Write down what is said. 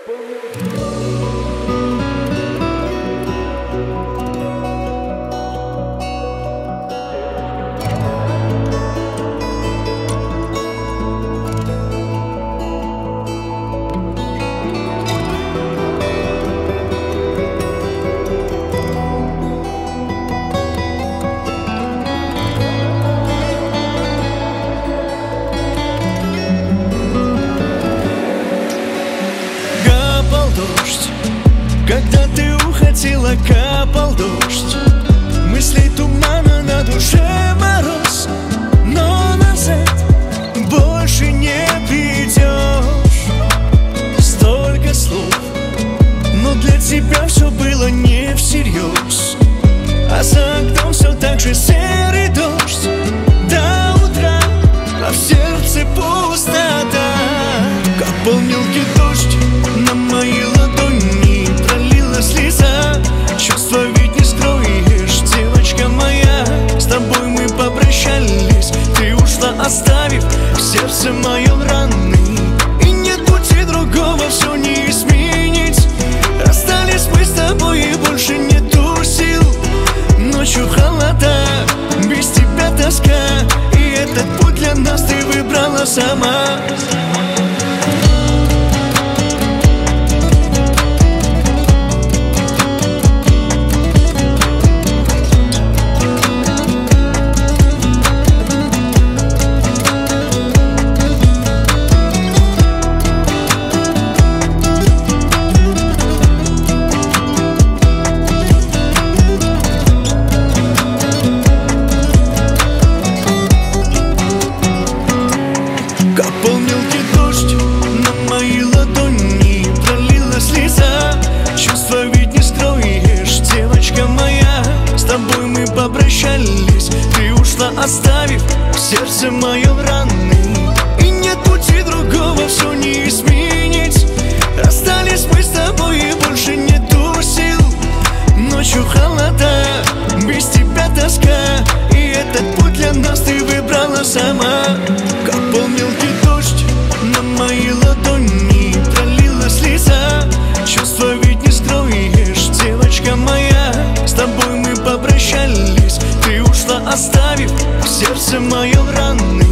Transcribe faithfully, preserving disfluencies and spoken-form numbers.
Дождь, когда ты уходила, капал дождь. Мыслей тумана, на душе мороз, но назад больше не придешь. Столько слов, но для тебя все было не всерьез. А за окном все так же серый дождь до утра, а в сердце пустота. Капал мелкий дождь на мои ладони, пролила слеза. Чувства ведь не скроешь, девочка моя. С тобой мы попрощались, ты ушла, оставив в сердце моем раны. И нет пути другого, все не изменить. Расстались мы с тобой, и больше нету сил. Ночью холода, без тебя тоска, и этот путь для нас ты выбрала сама. Капал мелкий дождь на мои ладони, пролила слеза. Чувства ведь не скроешь, девочка моя. С тобой мы попрощались, ты ушла, оставив в сердце моем раны. И нет пути другого, все не изменить. Расстались мы с тобой, и больше нету сил. Ночью холода, без тебя тоска, и этот путь для нас ты выбрала сама. Капал мелкий дождь на мои ладони, пролила слеза. Чувства ведь не скроешь, девочка моя. С тобой мы попрощались, ты ушла, оставив в сердце моем раны.